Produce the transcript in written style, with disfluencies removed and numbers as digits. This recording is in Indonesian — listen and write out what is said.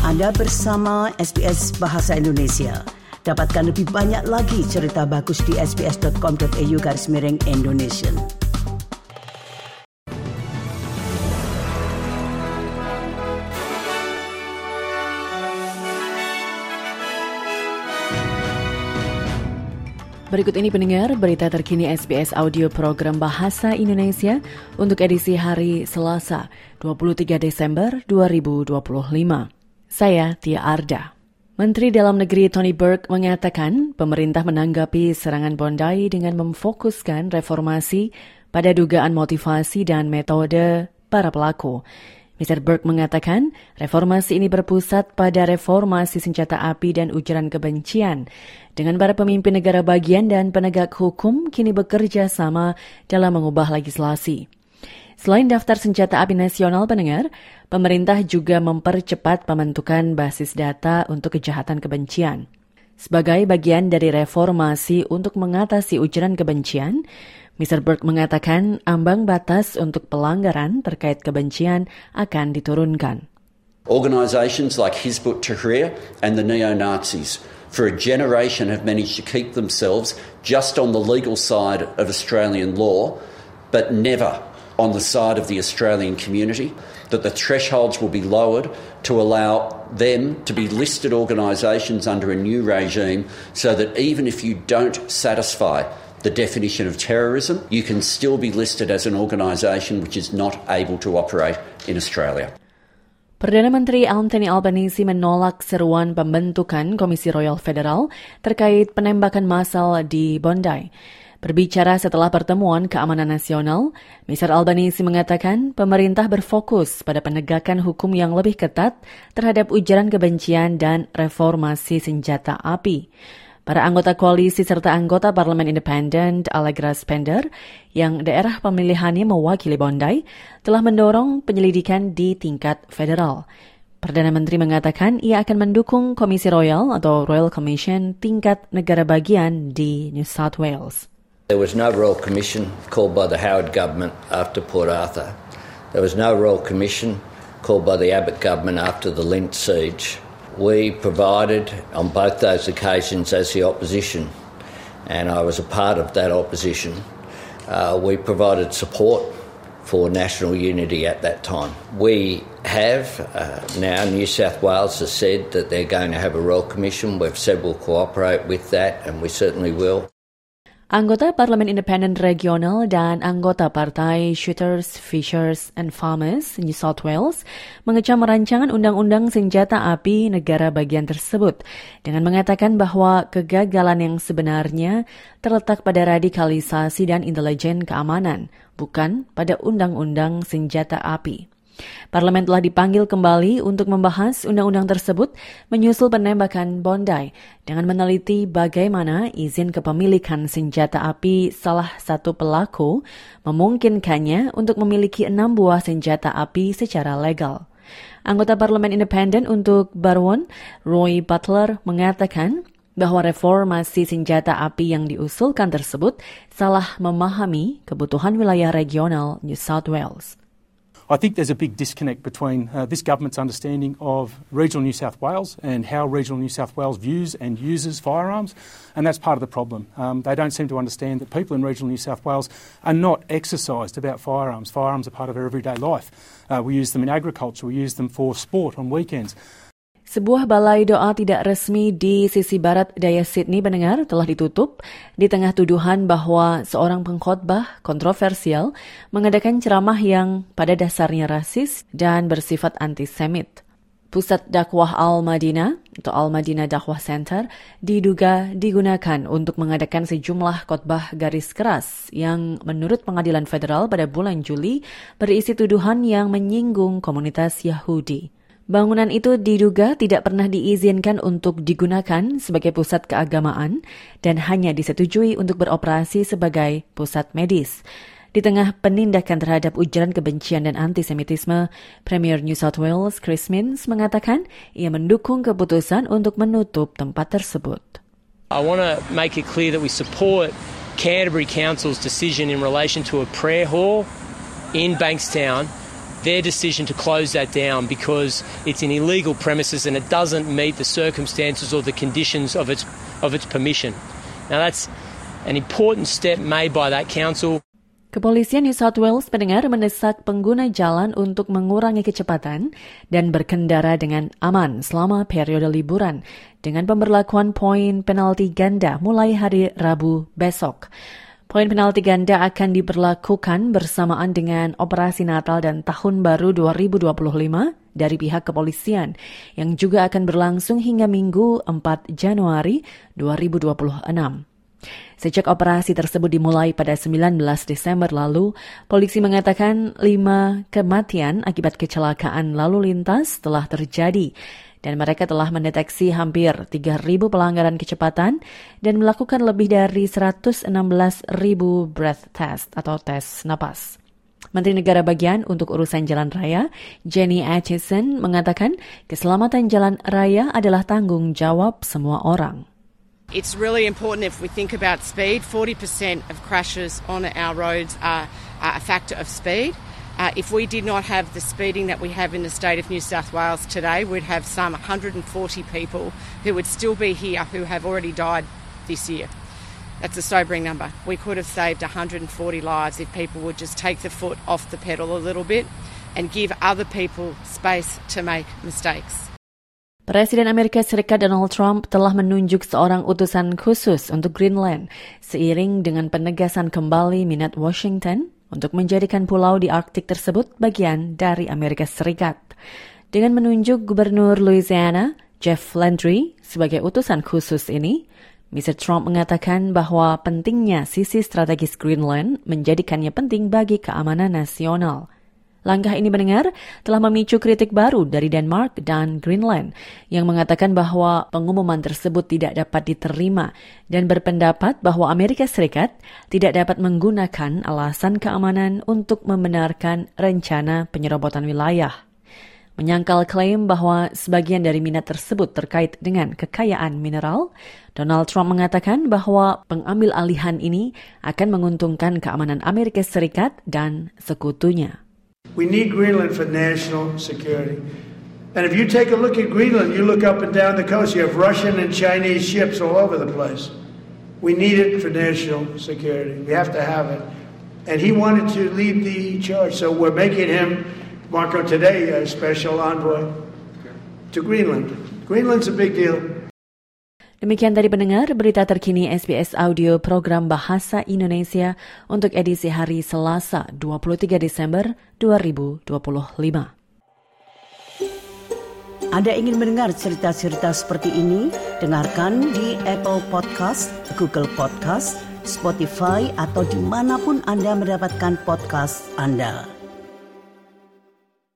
Anda bersama SBS Bahasa Indonesia. Dapatkan lebih banyak lagi cerita bagus di sbs.com.au/Indonesian. Berikut ini pendengar berita terkini SBS Audio Program Bahasa Indonesia untuk edisi hari Selasa, 23 Desember 2025. Saya Tia Arda. Menteri Dalam Negeri Tony Burke mengatakan pemerintah menanggapi serangan Bondi dengan memfokuskan reformasi pada dugaan motivasi dan metode para pelaku. Mr. Burke mengatakan reformasi ini berpusat pada reformasi senjata api dan ujaran kebencian, dengan para pemimpin negara bagian dan penegak hukum kini bekerja sama dalam mengubah legislasi. Selain daftar senjata api nasional pendengar, pemerintah juga mempercepat pembentukan basis data untuk kejahatan kebencian. Sebagai bagian dari reformasi untuk mengatasi ujaran kebencian, Mr. Burke mengatakan ambang batas untuk pelanggaran terkait kebencian akan diturunkan. Organisations like Hizb ut-Tahrir and the neo-Nazis for a generation have managed to keep themselves just on the legal side of Australian law, but never on the side of the Australian community, that the thresholds will be lowered to allow them to be listed organisations under a new regime so that even if you don't satisfy the definition of terrorism, you can still be listed as an organisation which is not able to operate in Australia. Perdana Menteri Anthony Albanese menolak seruan pembentukan Komisi Royal Federal terkait penembakan massal di Bondi. Berbicara setelah pertemuan keamanan nasional, Mr. Albanese mengatakan pemerintah berfokus pada penegakan hukum yang lebih ketat terhadap ujaran kebencian dan reformasi senjata api. Para anggota koalisi serta anggota Parlemen Independen Allegra Spender yang daerah pemilihannya mewakili Bondi telah mendorong penyelidikan di tingkat federal. Perdana Menteri mengatakan ia akan mendukung Komisi Royal atau Royal Commission tingkat negara bagian di New South Wales. There was no Royal Commission called by the Howard government after Port Arthur. There was no Royal Commission called by the Abbott government after the Lindt siege. We provided on both those occasions as the opposition, and I was a part of that opposition. We provided support for national unity at that time. We have now, New South Wales has said that they're going to have a Royal Commission. We've said we'll cooperate with that, and we certainly will. Anggota Parlemen Independen Regional dan anggota Partai Shooters, Fishers and Farmers New South Wales mengecam rancangan undang-undang senjata api negara bagian tersebut dengan mengatakan bahwa kegagalan yang sebenarnya terletak pada radikalisasi dan intelijen keamanan, bukan pada undang-undang senjata api. Parlemen telah dipanggil kembali untuk membahas undang-undang tersebut menyusul penembakan Bondi dengan meneliti bagaimana izin kepemilikan senjata api salah satu pelaku memungkinkannya untuk memiliki 6 buah senjata api secara legal. Anggota Parlemen Independen untuk Barwon, Roy Butler, mengatakan bahwa reformasi senjata api yang diusulkan tersebut salah memahami kebutuhan wilayah regional New South Wales. I think there's a big disconnect between this government's understanding of regional New South Wales and how regional New South Wales views and uses firearms, and that's part of the problem. They don't seem to understand that people in regional New South Wales are not exercised about firearms. Firearms are part of our everyday life. We use them in agriculture, we use them for sport on weekends. Sebuah balai doa tidak resmi di sisi barat daya Sydney pendengar telah ditutup di tengah tuduhan bahwa seorang pengkhotbah kontroversial mengadakan ceramah yang pada dasarnya rasis dan bersifat antisemit. Pusat dakwah Al-Madinah atau Al-Madinah Dakwah Center diduga digunakan untuk mengadakan sejumlah khotbah garis keras yang menurut pengadilan federal pada bulan Juli berisi tuduhan yang menyinggung komunitas Yahudi. Bangunan itu diduga tidak pernah diizinkan untuk digunakan sebagai pusat keagamaan dan hanya disetujui untuk beroperasi sebagai pusat medis. Di tengah penindakan terhadap ujaran kebencian dan antisemitisme, Premier New South Wales Chris Minns mengatakan ia mendukung keputusan untuk menutup tempat tersebut. I want to make it clear that we support Canterbury Council's decision in relation to a prayer hall in Bankstown their decision to close that down because it's an illegal premises and it doesn't meet the circumstances or the conditions of its permission. Now that's an important step made by that council. Kepolisian New South Wales mendengar mendesak pengguna jalan untuk mengurangi kecepatan dan berkendara dengan aman selama periode liburan dengan pemberlakuan poin penalti ganda mulai hari Rabu besok. Poin penalti ganda akan diberlakukan bersamaan dengan Operasi Natal dan Tahun Baru 2025 dari pihak kepolisian yang juga akan berlangsung hingga Minggu 4 Januari 2026. Sejak operasi tersebut dimulai pada 19 Desember lalu, polisi mengatakan 5 kematian akibat kecelakaan lalu lintas telah terjadi dan mereka telah mendeteksi hampir 3.000 pelanggaran kecepatan dan melakukan lebih dari 116.000 breath test atau tes napas. Menteri Negara Bagian untuk Urusan Jalan Raya, Jenny Acheson, mengatakan keselamatan jalan raya adalah tanggung jawab semua orang. It's really important if we think about speed. 40% of crashes on our roads are a factor of speed. If we did not have the speeding that we have in the state of New South Wales today, we'd have some 140 people who would still be here who have already died this year. That's a sobering number. We could have saved 140 lives if people would just take the foot off the pedal a little bit and give other people space to make mistakes. Presiden Amerika Serikat Donald Trump telah menunjuk seorang utusan khusus untuk Greenland seiring dengan penegasan kembali minat Washington untuk menjadikan pulau di Arktik tersebut bagian dari Amerika Serikat. Dengan menunjuk Gubernur Louisiana, Jeff Landry, sebagai utusan khusus ini, Mr. Trump mengatakan bahwa pentingnya sisi strategis Greenland menjadikannya penting bagi keamanan nasional. Langkah ini mendengar telah memicu kritik baru dari Denmark dan Greenland yang mengatakan bahwa pengumuman tersebut tidak dapat diterima dan berpendapat bahwa Amerika Serikat tidak dapat menggunakan alasan keamanan untuk membenarkan rencana penyerobotan wilayah. Menyangkal klaim bahwa sebagian dari minat tersebut terkait dengan kekayaan mineral, Donald Trump mengatakan bahwa pengambil alihan ini akan menguntungkan keamanan Amerika Serikat dan sekutunya. We need Greenland for national security. And if you take a look at Greenland, you look up and down the coast, you have Russian and Chinese ships all over the place. We need it for national security. We have to have it. And he wanted to lead the charge, so we're making him, Marco, today, a special envoy to Greenland. Greenland's a big deal. Demikian tadi pendengar berita terkini SBS Audio program Bahasa Indonesia untuk edisi hari Selasa 23 Desember 2025. Anda ingin mendengar cerita-cerita seperti ini? Dengarkan di Apple Podcast, Google Podcast, Spotify atau dimanapun Anda mendapatkan podcast Anda.